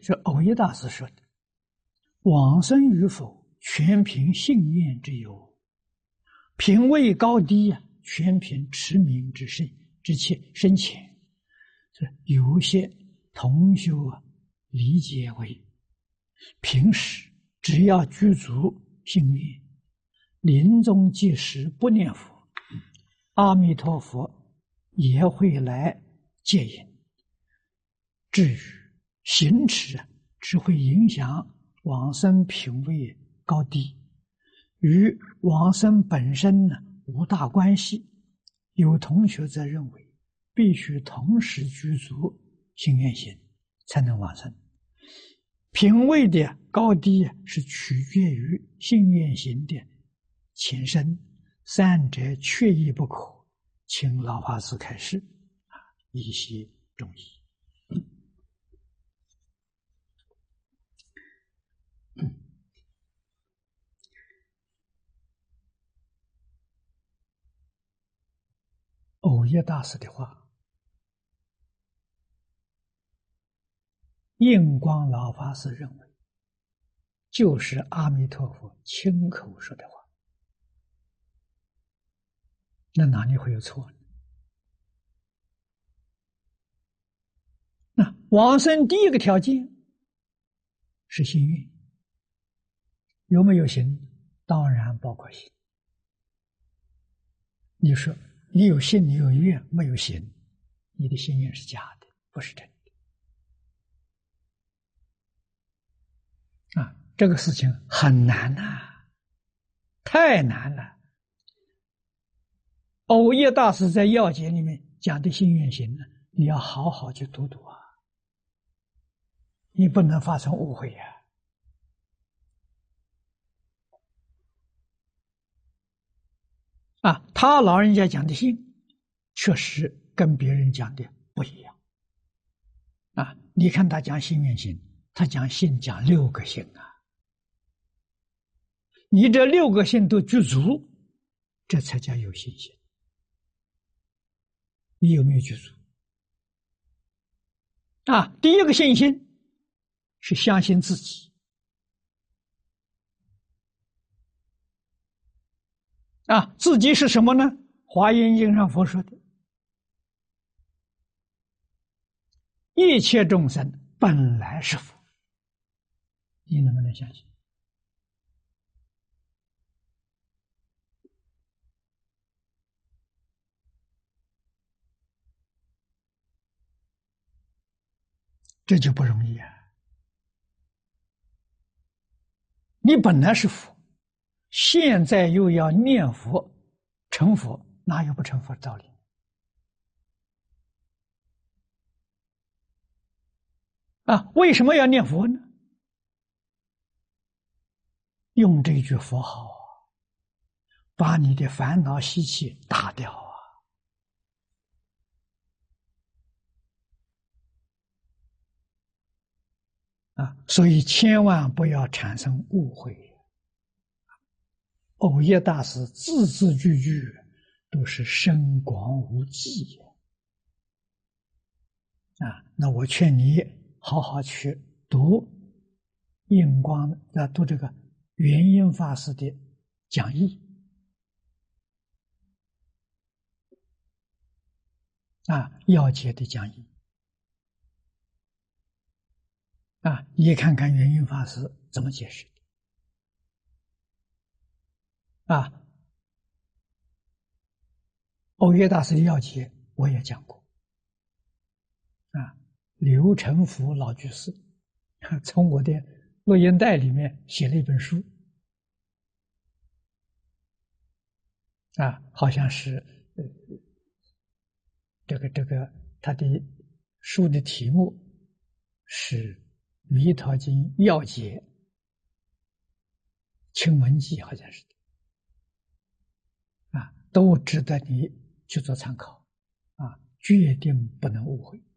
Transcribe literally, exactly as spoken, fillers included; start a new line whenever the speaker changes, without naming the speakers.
是藕益大师说的：“往生与否，全凭信愿之由；品位高低呀、啊，全凭持名之深之切深浅。”这有些同修啊，理解为平时只要具足信愿，临终即时不念佛，阿弥陀佛也会来接引。至于行持只会影响往生品位高低，与往生本身呢无大关系。有同学则认为，必须同时具足信愿行才能往生。品位的高低是取决于信愿行的前身，三者缺一不可。请老法师开示，啊，以悉中意。藕益大师的话，印光老法师认为，就是阿弥陀佛亲口说的话，那哪里会有错呢？那往生第一个条件是信愿，有没有行？当然包括行。你说你有信，你有愿，没有行，你的信愿是假的，不是真的。啊，这个事情很难啊，太难了。藕益大师在要解里面讲的信愿行呢，你要好好去读读啊，你不能发生误会呀、啊。啊，他老人家讲的信，确实跟别人讲的不一样。啊，你看他讲信愿行，他讲信讲六个信啊，你这六个信都具足，这才叫有信心。你有没有具足？啊，第一个信心是相信自己。啊，自己是什么呢？华严经上佛说的，一切众生本来是佛，你能不能相信？这就不容易啊！你本来是佛，现在又要念佛成佛，哪有不成佛的道理？啊，为什么要念佛呢？用这句佛号啊，把你的烦恼习气打掉啊！啊，所以千万不要产生误会。藕益大师字字句句都是深广无际啊！那我劝你好好去读印光啊，读这个圆音法师的讲义啊，要解的讲义啊，你看看圆音法师怎么解释的啊。藕益大师的要解我也讲过啊，刘成福老居士从我的录音带里面写了一本书啊，好像是呃这个这个他的书的题目是《弥陀经要解清文记》，好像是的啊，都值得你去做参考啊，决定不能误会。